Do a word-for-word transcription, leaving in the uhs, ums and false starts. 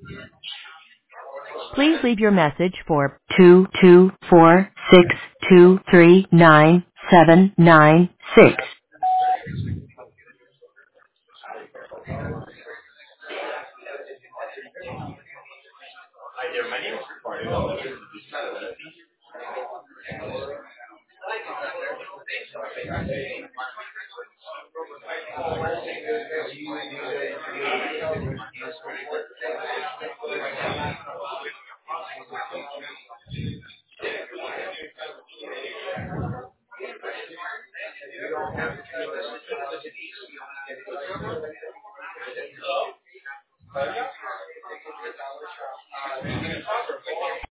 Please leave your message for two two four six two three nine seven nine six.